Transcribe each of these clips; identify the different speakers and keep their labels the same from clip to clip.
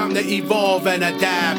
Speaker 1: Time to evolve and adapt.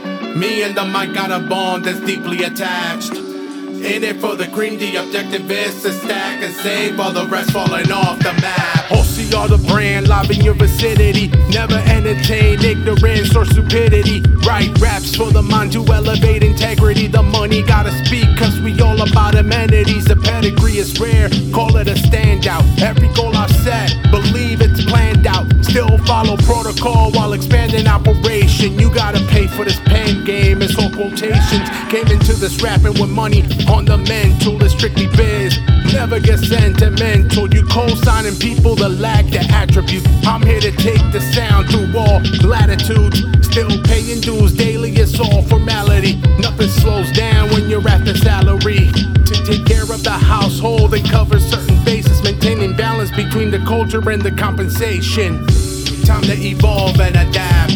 Speaker 1: Me and the mic got a bond that's deeply attached. In it for the cream, the objective is to stack and save while the rest falling off the map. OCR the brand, live in your vicinity. Never entertain ignorance or stupidity. Write raps for the mind to elevate integrity. The money gotta speak, cause we all about amenities. The pedigree is rare, call it a standout. Every goal I've set, believe it's planned out. Still follow protocol while expanding operation. You gotta pay for this pen game, it's all quotations. Came into this rapping with money on the mental, it's strictly biz. Never get sentimental, you co-signing people that lack the attribute. I'm here to take the sound through all latitudes. Still paying dues daily, it's all formality. Nothing slows down when you're after salary. To take care of the household and cover certain bases, maintaining balance between the culture and the compensation. Time to evolve and adapt.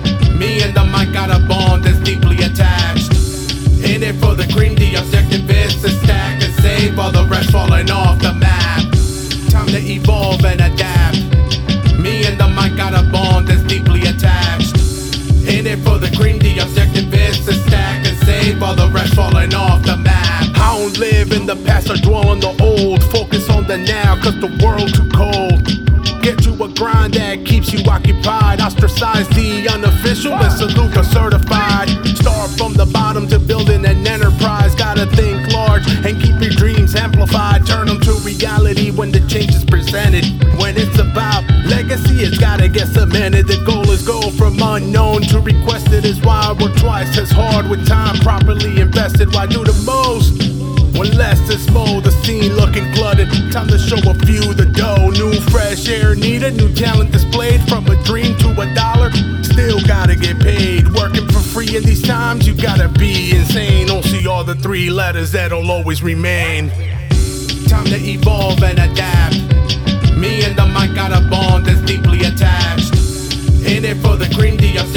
Speaker 1: Me and the mic got a bond that's deeply attached. In it for the cream, the objective is to stack and save while the rest falling off the map. Time to evolve and adapt. Me and the mic got a bond that's deeply attached. In it for the cream, the objective is to stack and save while the rest falling off the map. I don't live in the past or dwell on the old. Focus on the now, cause the world too cold. Get you a grind that keeps you occupied. Ostracize the unofficial and salute the certified. Start from the bottom to building an enterprise. Gotta think large and keep your dreams amplified. Turn them to reality when the change is presented. When it's about legacy, it's gotta get cemented. The goal is go from unknown to requested. Is why I work twice as hard with time properly invested. Why do the most when less is more? The scene looking flooded. Time to show a few the dough. New fresh air needed, new talent displayed. From a dream to a dollar, still gotta get paid. Working for free in these times, you gotta be insane. Don't see all the three letters that'll always remain. Time to evolve and adapt. Me and the mic got a bond that's deeply attached. In it for the cream, the